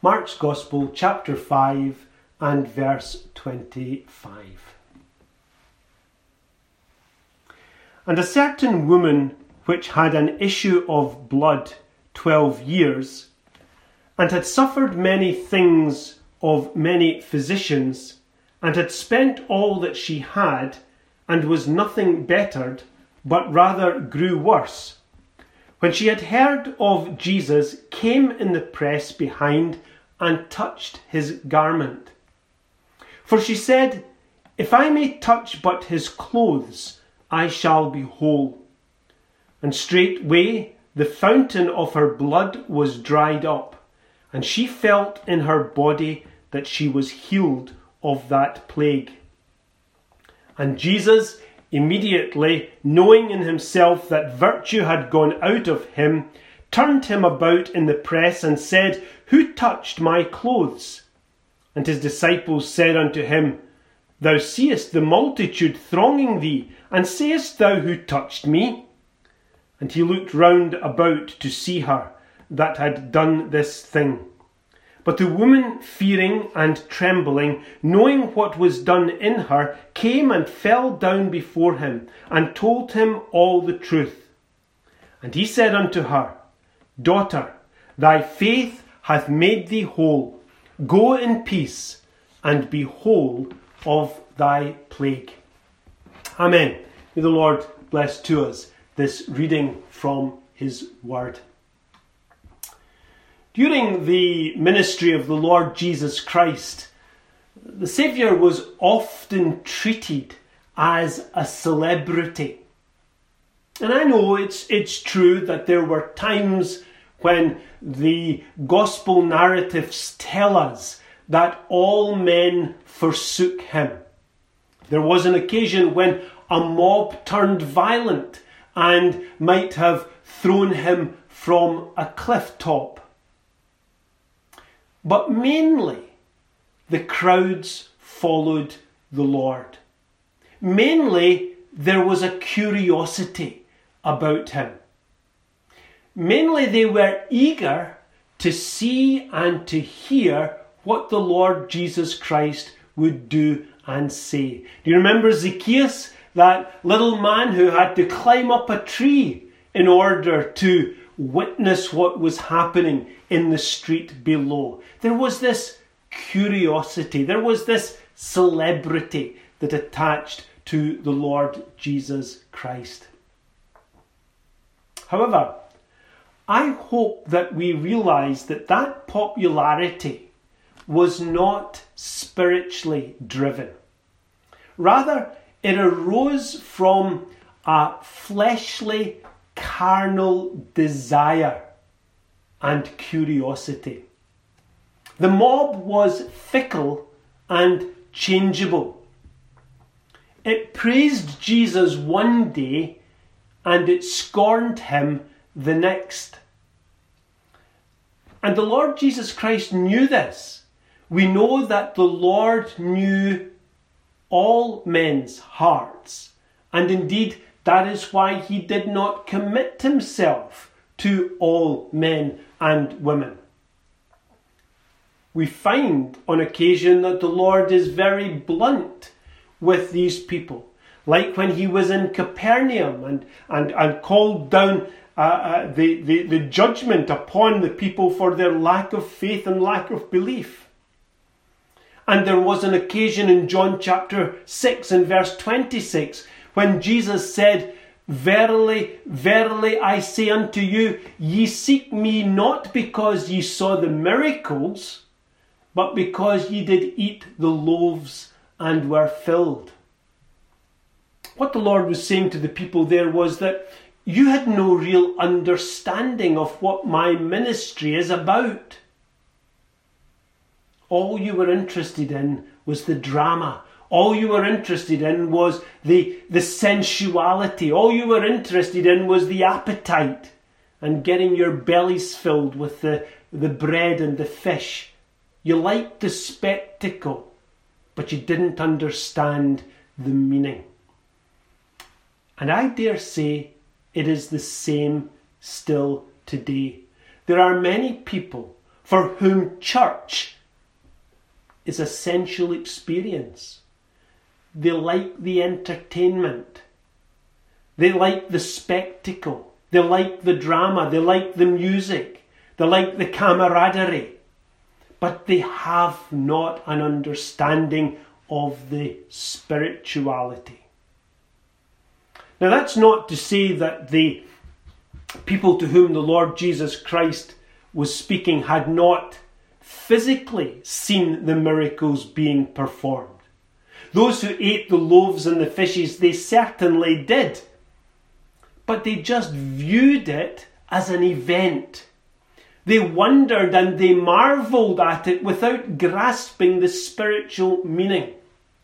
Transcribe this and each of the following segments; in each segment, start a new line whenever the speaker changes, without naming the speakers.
Mark's Gospel, chapter 5 and verse 25. And a certain woman which had an issue of blood 12 years, and had suffered many things of many physicians, and had spent all that she had, and was nothing bettered, but rather grew worse, when she had heard of Jesus, came in the press behind, and touched his garment. For she said, If I may touch but his clothes, I shall be whole. And straightway the fountain of her blood was dried up, and she felt in her body that she was healed of that plague. And Jesus, immediately knowing in himself that virtue had gone out of him, turned him about in the press and said, Who touched my clothes? And his disciples said unto him, Thou seest the multitude thronging thee, and sayest thou, Who touched me? And he looked round about to see her that had done this thing. But the woman, fearing and trembling, knowing what was done in her, came and fell down before him, and told him all the truth. And he said unto her, Daughter, thy faith hath made thee whole. Go in peace, and be whole of thy plague. Amen. May the Lord bless to us this reading from his word. During the ministry of the Lord Jesus Christ, the Saviour was often treated as a celebrity. And I know it's true that there were times when the gospel narratives tell us that all men forsook him. There was an occasion when a mob turned violent and might have thrown him from a cliff top. But mainly, the crowds followed the Lord. Mainly, there was a curiosity about him. Mainly, they were eager to see and to hear what the Lord Jesus Christ would do and say. Do you remember Zacchaeus, that little man who had to climb up a tree in order to witness what was happening in the street below? There was this curiosity, there was this celebrity that attached to the Lord Jesus Christ. However, I hope that we realise that that popularity was not spiritually driven. Rather, it arose from a fleshly, carnal desire and curiosity. The mob was fickle and changeable. It praised Jesus one day and it scorned him the next. And the Lord Jesus Christ knew this. We know that the Lord knew all men's hearts. And indeed, that is why he did not commit himself to all men and women. We find on occasion that the Lord is very blunt with these people. Like when he was in Capernaum and called down the judgment upon the people for their lack of faith and lack of belief. And there was an occasion in John chapter 6 and verse 26 when Jesus said, Verily, verily, I say unto you, ye seek me not because ye saw the miracles, but because ye did eat the loaves and were filled. What the Lord was saying to the people there was that you had no real understanding of what my ministry is about. All you were interested in was the drama. All you were interested in was the sensuality. All you were interested in was the appetite and getting your bellies filled with the bread and the fish. You liked the spectacle, but you didn't understand the meaning. And I dare say it is the same still today. There are many people for whom church is a sensual experience. They like the entertainment. They like the spectacle. They like the drama. They like the music. They like the camaraderie. But they have not an understanding of the spirituality. Now, that's not to say that the people to whom the Lord Jesus Christ was speaking had not physically seen the miracles being performed. Those who ate the loaves and the fishes, they certainly did. But they just viewed it as an event. They wondered and they marvelled at it without grasping the spiritual meaning.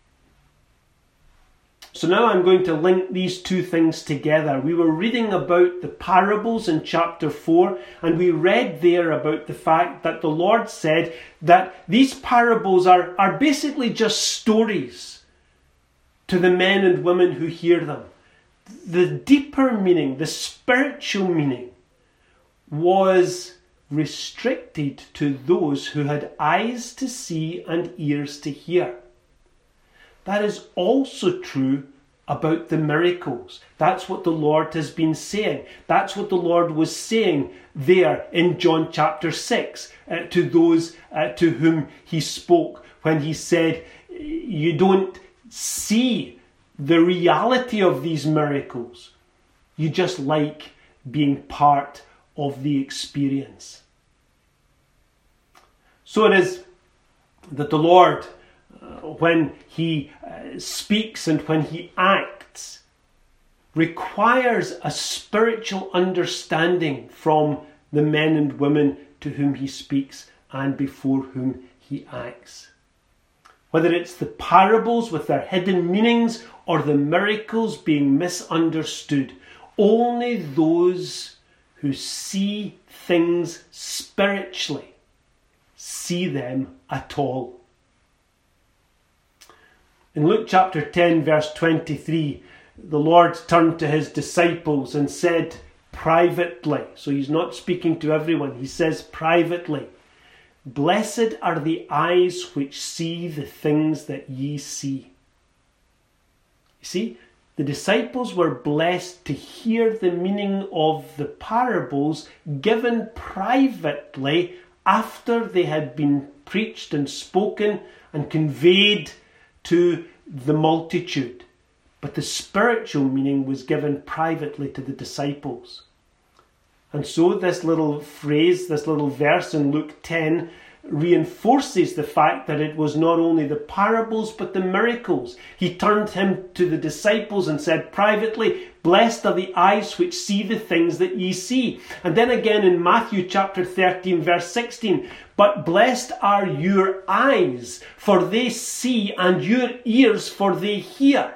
So now I'm going to link these two things together. We were reading about the parables in chapter 4, and we read there about the fact that the Lord said that these parables are basically just stories to the men and women who hear them. The deeper meaning, the spiritual meaning, was restricted to those who had eyes to see and ears to hear. That is also true about the miracles. That's what the Lord has been saying. That's what the Lord was saying there in John chapter 6 to those to whom he spoke when he said, you don't see the reality of these miracles. You just like being part of the experience. So it is that the Lord, when he speaks and when he acts, requires a spiritual understanding from the men and women to whom he speaks and before whom he acts. Whether it's the parables with their hidden meanings or the miracles being misunderstood, only those who see things spiritually see them at all. In Luke chapter 10 verse 23, the Lord turned to his disciples and said privately, so he's not speaking to everyone, he says privately, "Blessed are the eyes which see the things that ye see." You see, the disciples were blessed to hear the meaning of the parables given privately after they had been preached and spoken and conveyed to the multitude. But the spiritual meaning was given privately to the disciples. And so this little phrase, this little verse in Luke 10 reinforces the fact that it was not only the parables but the miracles. He turned him to the disciples and said privately, "Blessed are the eyes which see the things that ye see." And then again in Matthew chapter 13 verse 16, "But blessed are your eyes, for they see, and your ears, for they hear."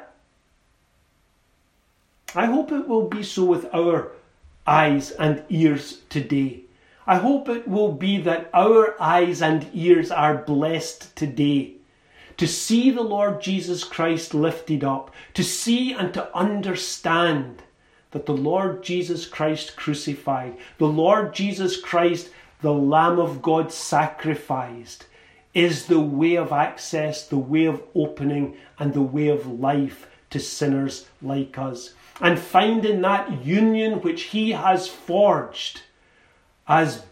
I hope it will be so with our eyes and ears today. I hope it will be that our eyes and ears are blessed today to see the Lord Jesus Christ lifted up, to see and to understand that the Lord Jesus Christ crucified, the Lord Jesus Christ, the Lamb of God sacrificed, is the way of access, the way of opening, and the way of life to sinners like us. And find in that union which he has forged as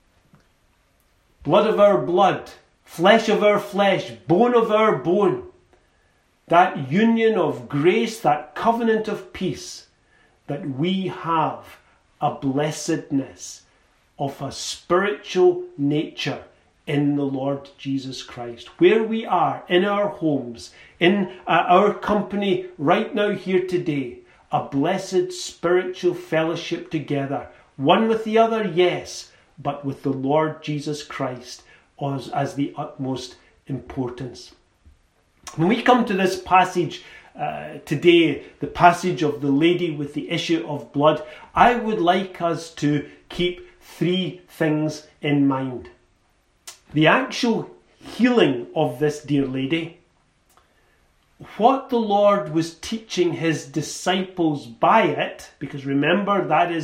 blood of our blood, flesh of our flesh, bone of our bone, that union of grace, that covenant of peace, that we have a blessedness of a spiritual nature in the Lord Jesus Christ. Where we are, in our homes, in our company right now here today, a blessed spiritual fellowship together, one with the other, yes, but with the Lord Jesus Christ as the utmost importance. When we come to this passage today, the passage of the lady with the issue of blood, I would like us to keep three things in mind. The actual healing of this dear lady, what the Lord was teaching his disciples by it, because remember that is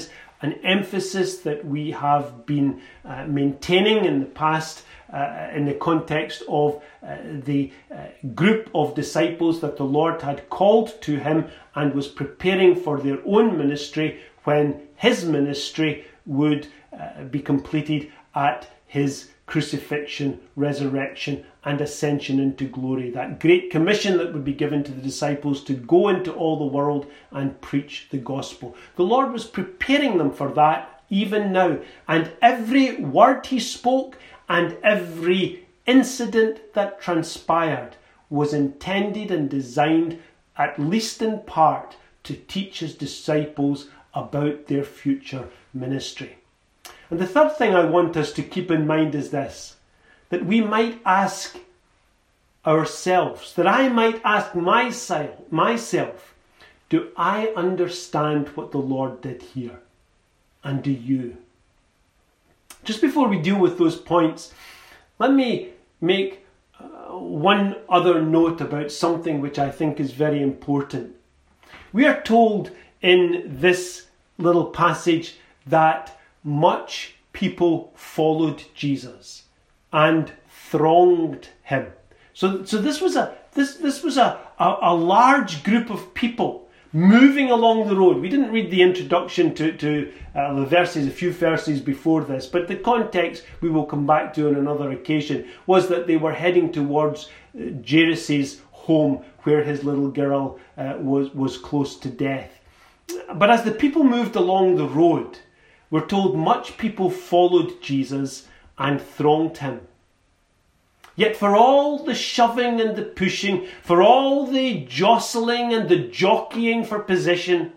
an emphasis that we have been maintaining in the past in the context of the group of disciples that the Lord had called to him and was preparing for their own ministry when his ministry would be completed at his crucifixion, resurrection and ascension into glory. That great commission that would be given to the disciples to go into all the world and preach the gospel. The Lord was preparing them for that even now. And every word he spoke and every incident that transpired was intended and designed, at least in part, to teach his disciples about their future ministry. And the third thing I want us to keep in mind is this, that we might ask ourselves, that I might ask myself, do I understand what the Lord did here? And do you? Just before we deal with those points, let me make one other note about something which I think is very important. We are told in this little passage that much people followed Jesus and thronged him. So this was a large group of people moving along the road. We didn't read the introduction to the verses, a few verses before this, but the context we will come back to on another occasion was that they were heading towards Jairus' home where his little girl was close to death. But as the people moved along the road, we're told much people followed Jesus and thronged him. Yet for all the shoving and the pushing, for all the jostling and the jockeying for position,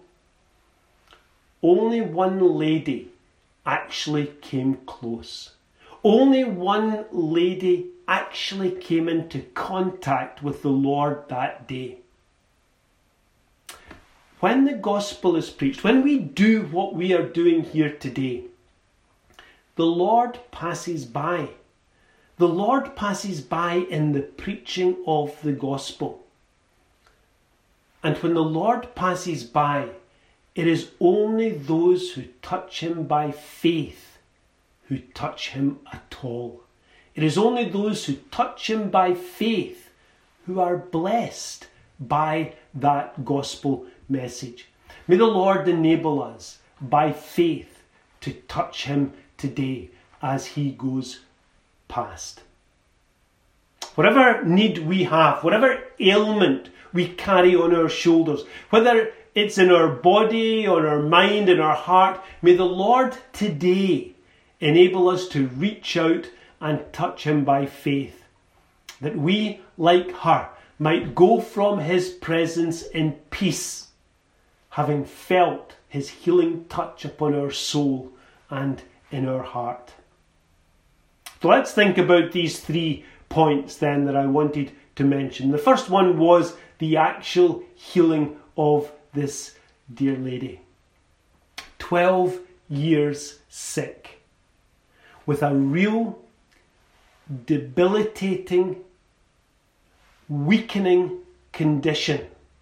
only one lady actually came close. Only one lady actually came into contact with the Lord that day. When the gospel is preached, when we do what we are doing here today, the Lord passes by. The Lord passes by in the preaching of the gospel. And when the Lord passes by, it is only those who touch him by faith who touch him at all. It is only those who touch him by faith who are blessed by that gospel message. May the Lord enable us by faith to touch him today as he goes past. Whatever need we have, whatever ailment we carry on our shoulders, whether it's in our body or our mind, in our heart, may the Lord today enable us to reach out and touch him by faith, that we, like her, might go from his presence in peace, having felt his healing touch upon our soul and in our heart. So let's think about these 3 points then that I wanted to mention. The first one was the actual healing of this dear lady. 12 years sick, with a real debilitating, weakening condition.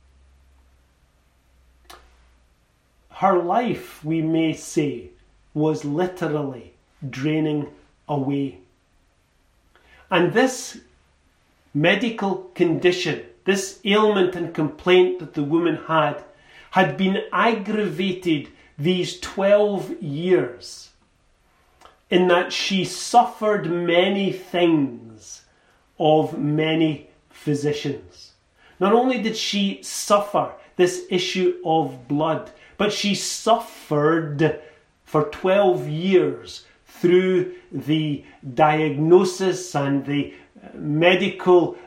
Her life, we may say, was literally draining away. And this medical condition, this ailment and complaint that the woman had been aggravated these 12 years in that she suffered many things of many physicians. Not only did she suffer this issue of blood, but she suffered for 12 years through the diagnosis and the medical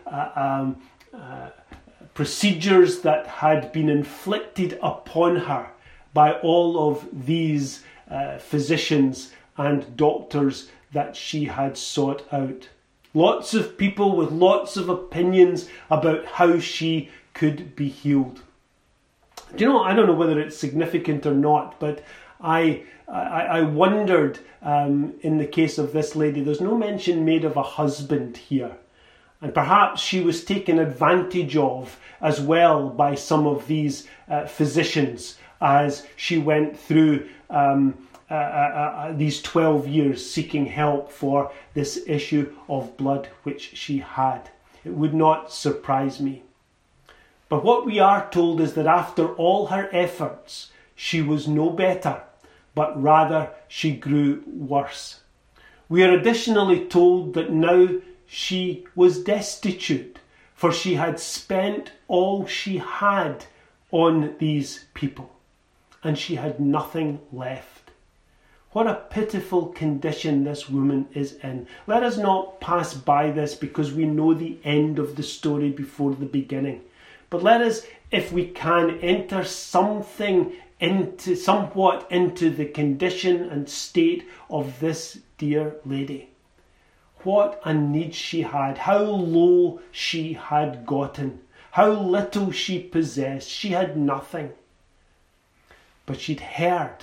procedures that had been inflicted upon her by all of these physicians and doctors that she had sought out. Lots of people with lots of opinions about how she could be healed. Do you know, I don't know whether it's significant or not, but I wondered in the case of this lady, there's no mention made of a husband here. And perhaps she was taken advantage of as well by some of these physicians as she went through these 12 years seeking help for this issue of blood which she had. It would not surprise me. But what we are told is that after all her efforts, she was no better, but rather she grew worse. We are additionally told that now she was destitute, for she had spent all she had on these people, and she had nothing left. What a pitiful condition this woman is in. Let us not pass by this because we know the end of the story before the beginning. But let us, if we can, enter somewhat into the condition and state of this dear lady. What a need she had, how low she had gotten, how little she possessed. She had nothing. But she'd heard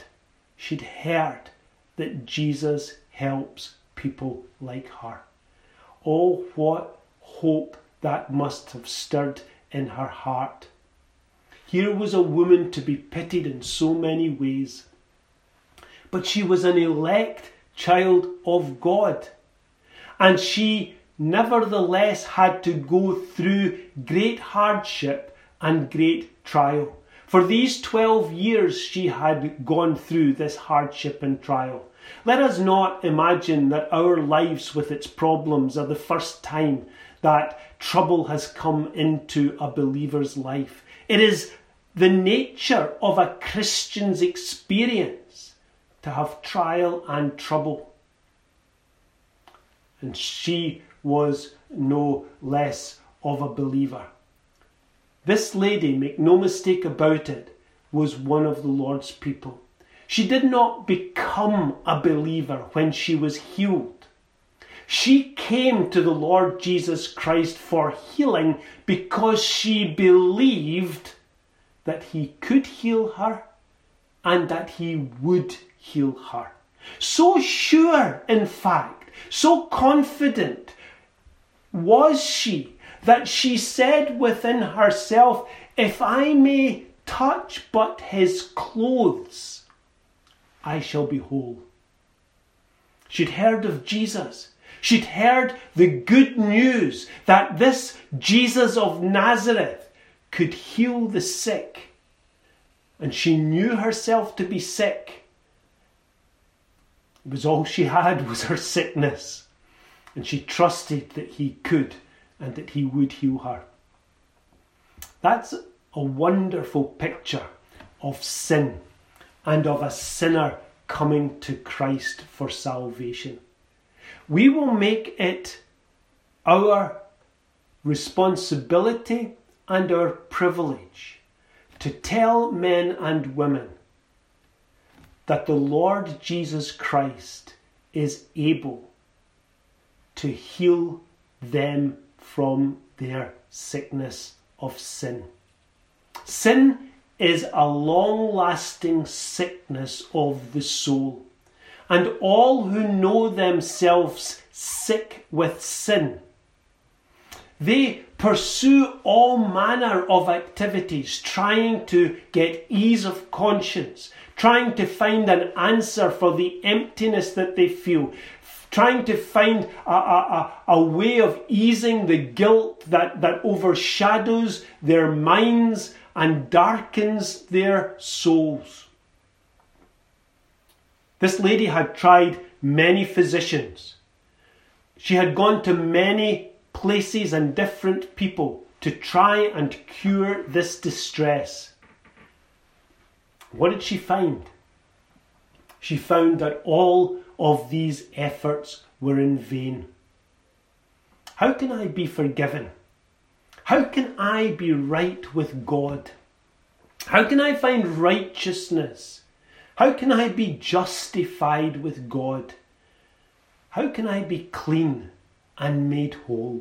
that Jesus helps people like her. Oh, what hope that must have stirred in her heart. Here was a woman to be pitied in so many ways. But she was an elect child of God. And she nevertheless had to go through great hardship and great trial. For these 12 years she had gone through this hardship and trial. Let us not imagine that our lives with its problems are the first time that trouble has come into a believer's life. It is the nature of a Christian's experience to have trial and trouble. And she was no less of a believer. This lady, make no mistake about it, was one of the Lord's people. She did not become a believer when she was healed. She came to the Lord Jesus Christ for healing because she believed that he could heal her and that he would heal her. So sure, in fact, so confident was she that she said within herself, "If I may touch but his clothes, I shall be whole." She'd heard of Jesus. She'd heard the good news that this Jesus of Nazareth could heal the sick. And she knew herself to be sick. It was all she had was her sickness. And she trusted that he could and that he would heal her. That's a wonderful picture of sin and of a sinner coming to Christ for salvation. We will make it our responsibility and our privilege to tell men and women that the Lord Jesus Christ is able to heal them from their sickness of sin. Sin is a long-lasting sickness of the soul, and all who know themselves sick with sin, they pursue all manner of activities trying to get ease of conscience, trying to find an answer for the emptiness that they feel, trying to find a way of easing the guilt that overshadows their minds and darkens their souls. This lady had tried many physicians. She had gone to many places and different people to try and cure this distress. What did she find? She found that all of these efforts were in vain. How can I be forgiven? How can I be right with God? How can I find righteousness? How can I be justified with God? How can I be clean and made whole?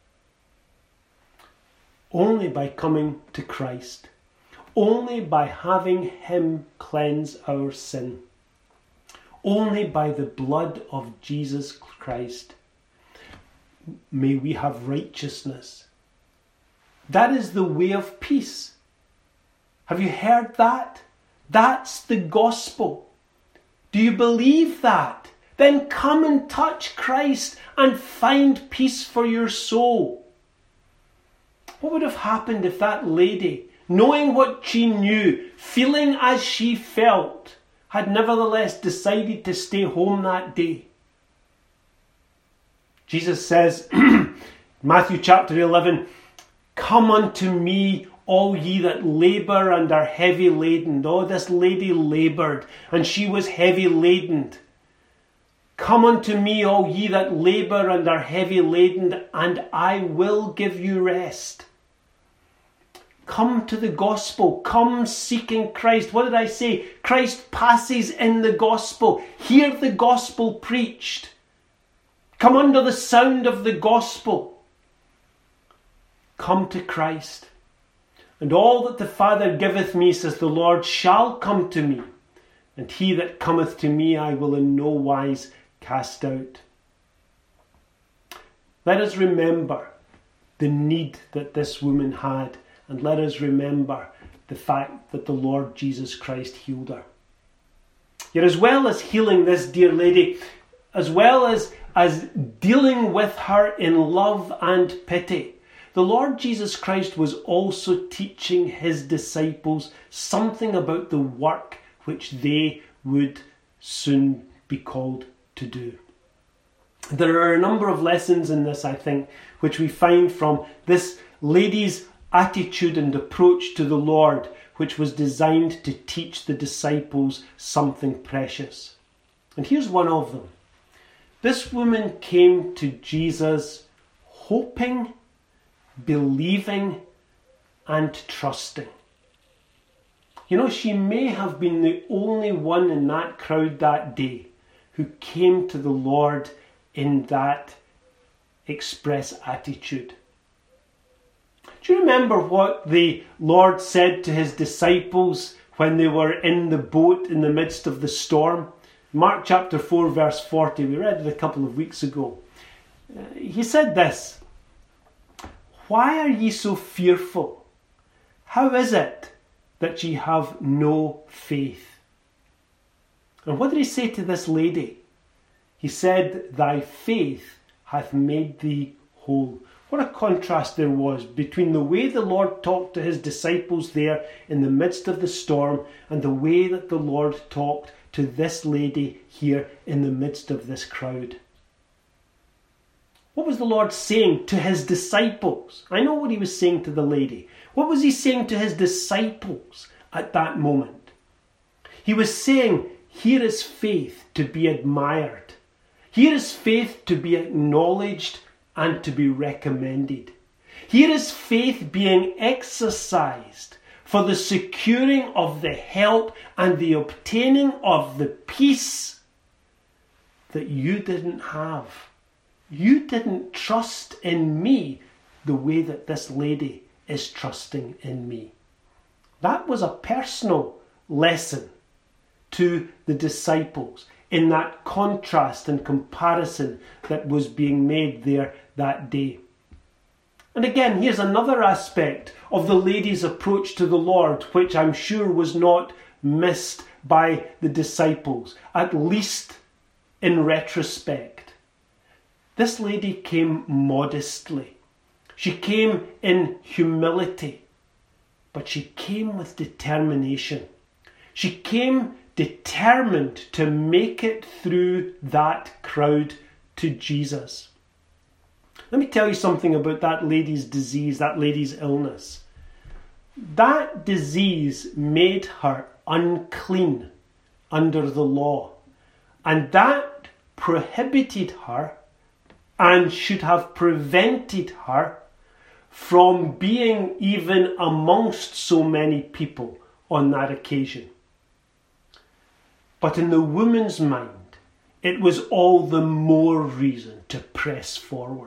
Only by coming to Christ. Only by having him cleanse our sin. Only by the blood of Jesus Christ may we have righteousness. That is the way of peace. Have you heard that? That's the gospel. Do you believe that? Then come and touch Christ and find peace for your soul. What would have happened if that lady, knowing what she knew, feeling as she felt, had nevertheless decided to stay home that day? Jesus says, Matthew chapter 11, "Come unto me, all ye that labour and are heavy laden." Oh, this lady laboured and she was heavy laden. "Come unto me, all ye that labour and are heavy laden, and I will give you rest." Come to the gospel. Come seeking Christ. What did I say? Christ passes in the gospel. Hear the gospel preached. Come under the sound of the gospel. Come to Christ. "And all that the Father giveth me, says the Lord, shall come to me. And he that cometh to me I will in no wise cast out." Let us remember the need that this woman had. And let us remember the fact that the Lord Jesus Christ healed her. Yet as well as healing this dear lady, as well as dealing with her in love and pity, the Lord Jesus Christ was also teaching his disciples something about the work which they would soon be called to do. There are a number of lessons in this, I think, which we find from this lady's attitude and approach to the Lord, which was designed to teach the disciples something precious. And here's one of them. This woman came to Jesus hoping, believing, and trusting. You know, she may have been the only one in that crowd that day who came to the Lord in that express attitude. Do you remember what the Lord said to his disciples when they were in the boat in the midst of the storm? Mark chapter 4 verse 40, we read it a couple of weeks ago. He said this, "Why are ye so fearful? How is it that ye have no faith?" And what did he say to this lady? He said, "Thy faith hath made thee whole." What a contrast there was between the way the Lord talked to his disciples there in the midst of the storm and the way that the Lord talked to this lady here in the midst of this crowd. What was the Lord saying to his disciples? I know what he was saying to the lady. What was he saying to his disciples at that moment? He was saying, here is faith to be admired. Here is faith to be acknowledged and to be recommended. Here is faith being exercised for the securing of the help and the obtaining of the peace that you didn't have. You didn't trust in me the way that this lady is trusting in me. That was a personal lesson to the disciples in that contrast and comparison that was being made there that day. And again, here's another aspect of the lady's approach to the Lord, which I'm sure was not missed by the disciples, at least in retrospect. This lady came modestly. She came in humility, but she came with determination. She came determined to make it through that crowd to Jesus. Let me tell you something about that lady's disease, that lady's illness. That disease made her unclean under the law, and that prohibited her and should have prevented her from being even amongst so many people on that occasion. But in the woman's mind, it was all the more reason to press forward.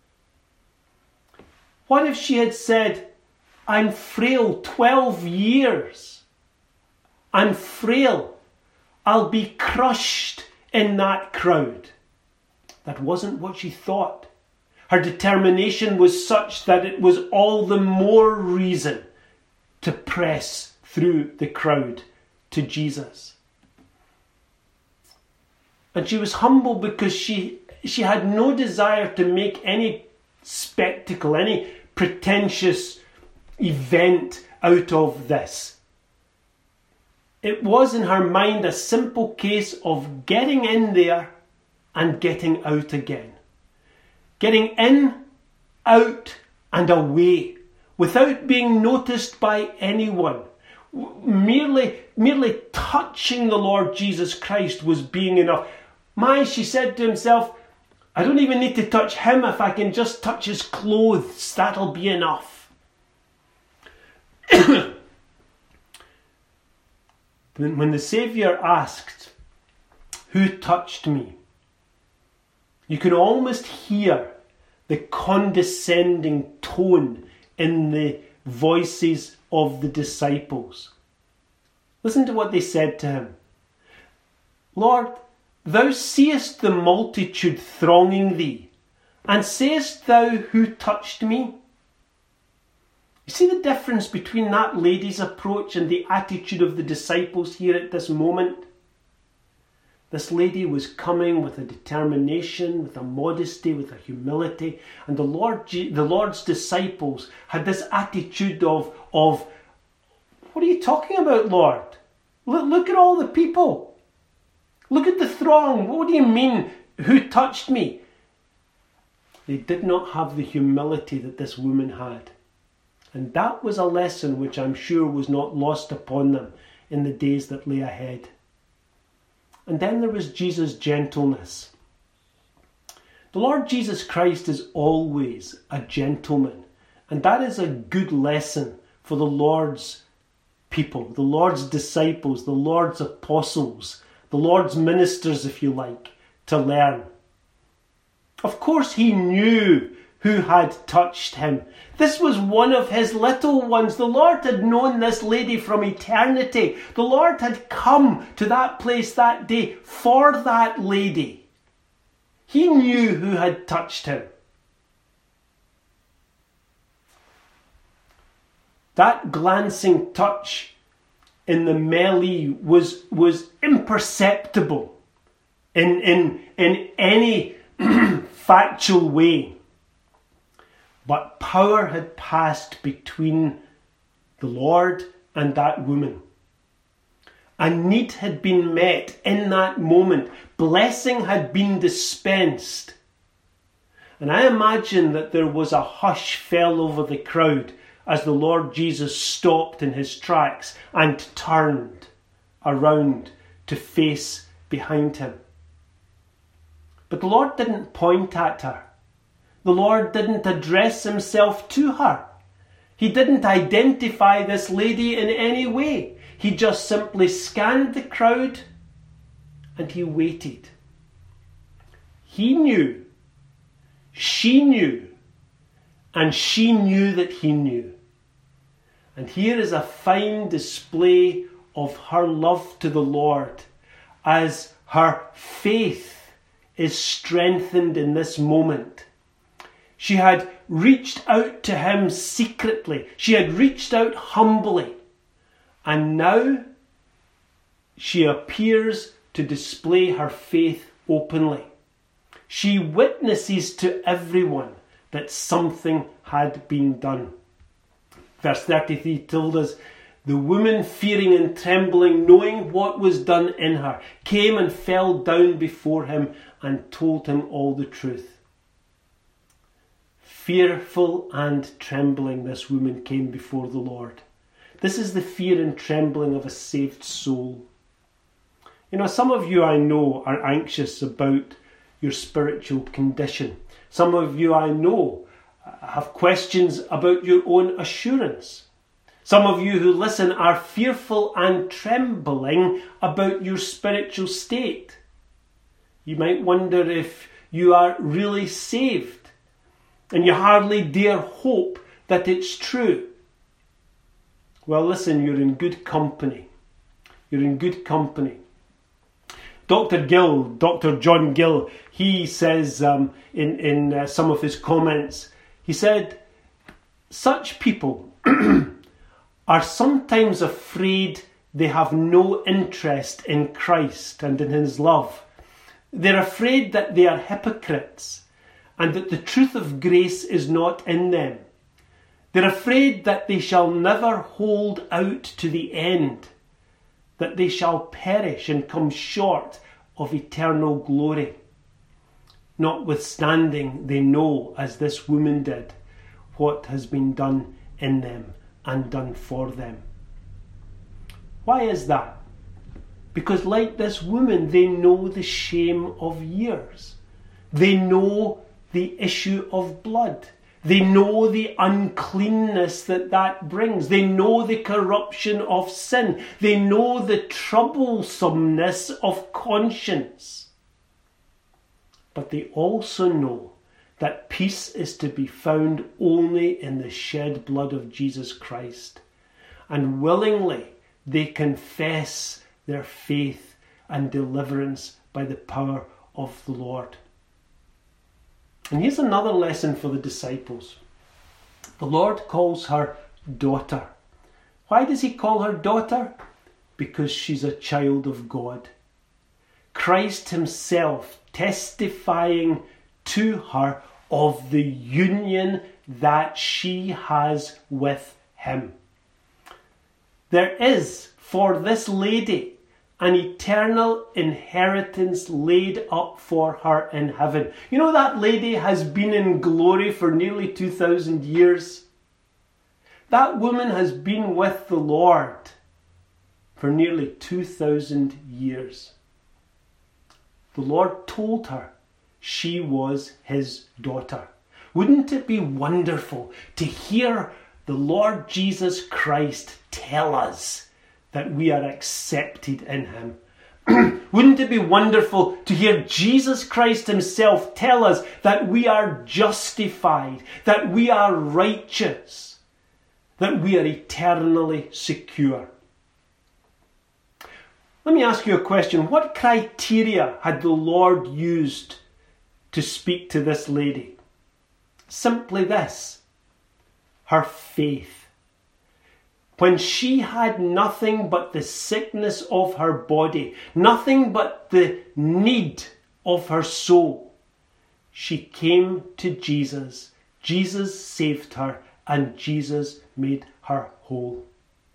What if she had said, I'm frail, 12 years. I'm frail. I'll be crushed in that crowd. That wasn't what she thought. Her determination was such that it was all the more reason to press through the crowd to Jesus. And she was humble because she had no desire to make any spectacle, any pretentious event out of this. It was in her mind a simple case of getting in there and getting out again. Getting in, out and away without being noticed by anyone. Merely touching the Lord Jesus Christ was being enough. She said to herself, I don't even need to touch him. If I can just touch his clothes, that'll be enough. When the Saviour asked, who touched me? You can almost hear the condescending tone in the voices of the disciples. Listen to what they said to him. Lord, thou seest the multitude thronging thee, and sayest thou, who touched me? You see the difference between that lady's approach and the attitude of the disciples here at this moment? This lady was coming with a determination, with a modesty, with a humility, and the Lord's disciples had this attitude of what are you talking about, Lord? Look at all the people. Look at the throng. What do you mean, who touched me? They did not have the humility that this woman had. And that was a lesson which I'm sure was not lost upon them in the days that lay ahead. And then there was Jesus' gentleness. The Lord Jesus Christ is always a gentleman. And that is a good lesson for the Lord's people, the Lord's disciples, the Lord's apostles, the Lord's ministers, if you like, to learn. Of course, he knew who had touched him. This was one of his little ones. The Lord had known this lady from eternity. The Lord had come to that place that day for that lady. He knew who had touched him. That glancing touch in the melee was imperceptible in any factual way. But power had passed between the Lord and that woman. A need had been met in that moment. Blessing had been dispensed. And I imagine that there was a hush fell over the crowd as the Lord Jesus stopped in his tracks and turned around to face behind him. But the Lord didn't point at her. The Lord didn't address himself to her. He didn't identify this lady in any way. He just simply scanned the crowd and he waited. He knew, she knew, and she knew that he knew. And here is a fine display of her love to the Lord as her faith is strengthened in this moment. She had reached out to him secretly. She had reached out humbly. And now she appears to display her faith openly. She witnesses to everyone that something had been done. Verse 33 told us, the woman, fearing and trembling, knowing what was done in her, came and fell down before him and told him all the truth. Fearful and trembling, this woman came before the Lord. This is the fear and trembling of a saved soul. You know, some of you I know are anxious about your spiritual condition. Some of you I know have questions about your own assurance. Some of you who listen are fearful and trembling about your spiritual state. You might wonder if you are really saved. And you hardly dare hope that it's true. Well, listen, you're in good company. You're in good company. Dr. John Gill, he says in some of his comments, he said, such people are sometimes afraid they have no interest in Christ and in his love. They're afraid that they are hypocrites and that the truth of grace is not in them. They're afraid that they shall never hold out to the end, that they shall perish and come short of eternal glory. Notwithstanding, they know, as this woman did, what has been done in them and done for them. Why is that? Because like this woman, they know the shame of years. They know the issue of blood. They know the uncleanness that brings. They know the corruption of sin. They know the troublesomeness of conscience. But they also know that peace is to be found only in the shed blood of Jesus Christ. And willingly they confess their faith and deliverance by the power of the Lord. And here's another lesson for the disciples. The Lord calls her daughter. Why does he call her daughter? Because she's a child of God. Christ himself testifying to her of the union that she has with him. There is for this lady an eternal inheritance laid up for her in heaven. You know, that lady has been in glory for nearly 2,000 years. That woman has been with the Lord for nearly 2,000 years. The Lord told her she was his daughter. Wouldn't it be wonderful to hear the Lord Jesus Christ tell us that we are accepted in him? Wouldn't it be wonderful to hear Jesus Christ himself tell us that we are justified, that we are righteous, that we are eternally secure? Let me ask you a question. What criteria had the Lord used to speak to this lady? Simply this: her faith. When she had nothing but the sickness of her body, nothing but the need of her soul, she came to Jesus. Jesus saved her and Jesus made her whole.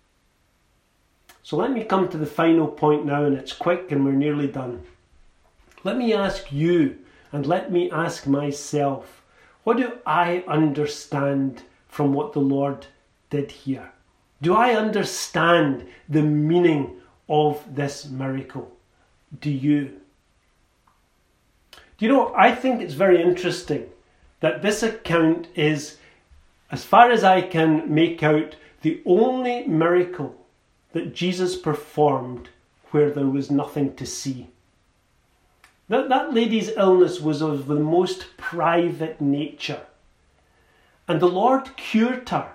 So let me come to the final point now, and it's quick and we're nearly done. Let me ask you, and let me ask myself, what do I understand from what the Lord did here? Do I understand the meaning of this miracle? Do you? Do you know, I think it's very interesting that this account is, as far as I can make out, the only miracle that Jesus performed where there was nothing to see. That lady's illness was of the most private nature. And the Lord cured her.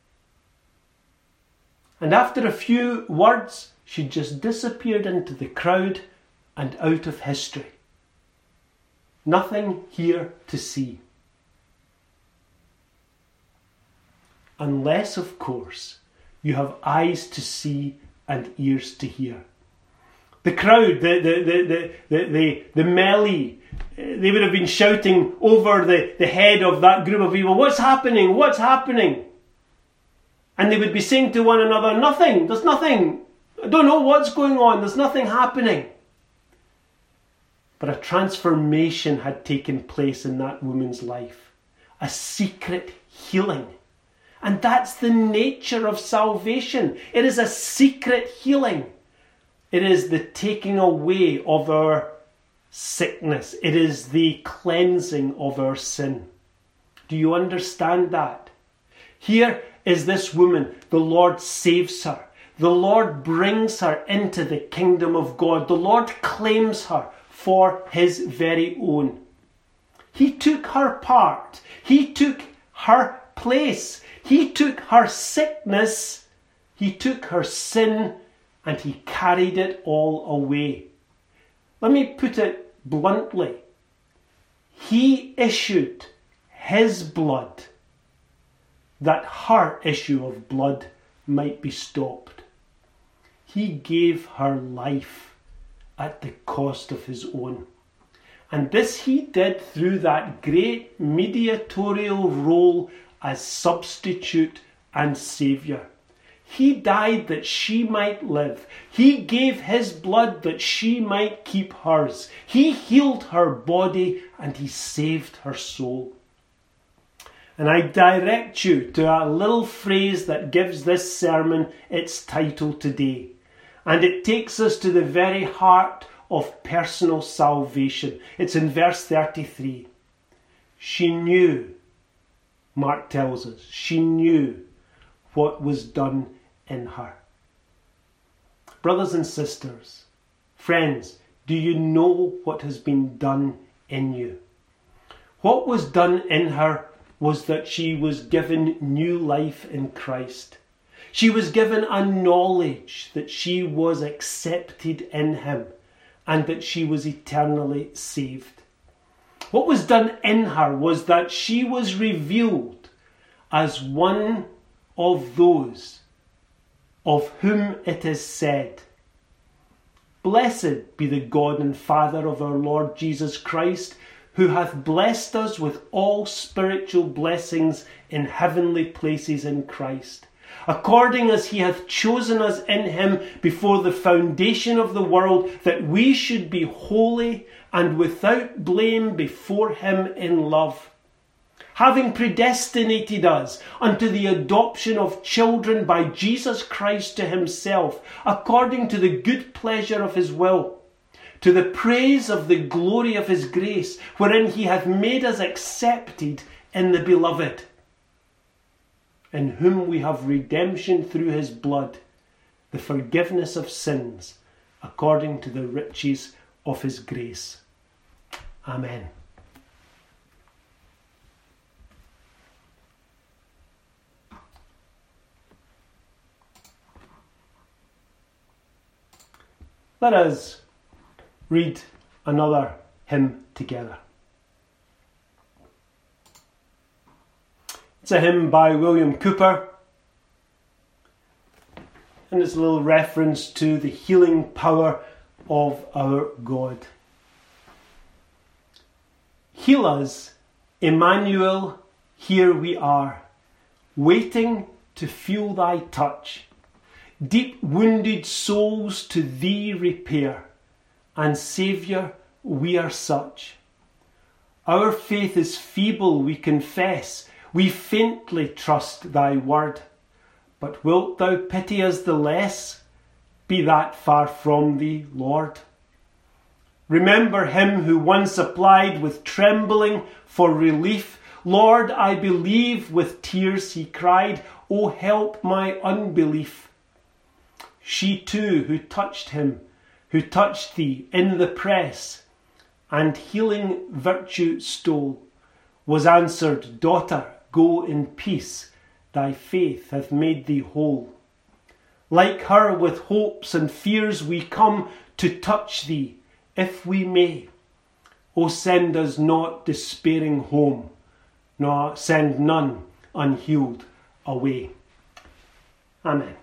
And after a few words, she just disappeared into the crowd and out of history. Nothing here to see. Unless, of course, you have eyes to see and ears to hear. The crowd, the melee, they would have been shouting over the head of that group of people, "What's happening? What's happening?" And they would be saying to one another, "Nothing, there's nothing. I don't know what's going on, there's nothing happening." But a transformation had taken place in that woman's life. A secret healing. And that's the nature of salvation. It is a secret healing. It is the taking away of our sickness. It is the cleansing of our sin. Do you understand that? Here is this woman. The Lord saves her. The Lord brings her into the kingdom of God. The Lord claims her for his very own. He took her part. He took her place. He took her sickness, he took her sin, and he carried it all away. Let me put it bluntly. He issued his blood that her issue of blood might be stopped. He gave her life at the cost of his own. And this he did through that great mediatorial role as substitute and saviour. He died that she might live. He gave his blood that she might keep hers. He healed her body and he saved her soul. And I direct you to a little phrase that gives this sermon its title today. And it takes us to the very heart of personal salvation. It's in verse 33. She knew, Mark tells us, she knew what was done in her. Brothers and sisters, friends, do you know what has been done in you? What was done in her was that she was given new life in Christ. She was given a knowledge that she was accepted in him and that she was eternally saved. What was done in her was that she was revealed as one of those of whom it is said, "Blessed be the God and Father of our Lord Jesus Christ, who hath blessed us with all spiritual blessings in heavenly places in Christ, according as he hath chosen us in him before the foundation of the world, that we should be holy and without blame before him in love, having predestinated us unto the adoption of children by Jesus Christ to himself, according to the good pleasure of his will, to the praise of the glory of his grace, wherein he hath made us accepted in the beloved, in whom we have redemption through his blood, the forgiveness of sins, according to the riches of his grace." Amen. Let us read another hymn together. It's a hymn by William Cowper, and it's a little reference to the healing power of our God. Heal us, Emmanuel, here we are, waiting to feel thy touch. Deep wounded souls to thee repair, and Saviour, we are such. Our faith is feeble, we confess, we faintly trust thy word. But wilt thou pity us the less? Be that far from thee, Lord. Remember him who once applied with trembling for relief. Lord, I believe, with tears he cried, O help my unbelief. She too who touched him, who touched thee in the press, and healing virtue stole, was answered, Daughter, go in peace, thy faith hath made thee whole. Like her with hopes and fears we come to touch thee, if we may. O send us not despairing home, nor send none unhealed away. Amen.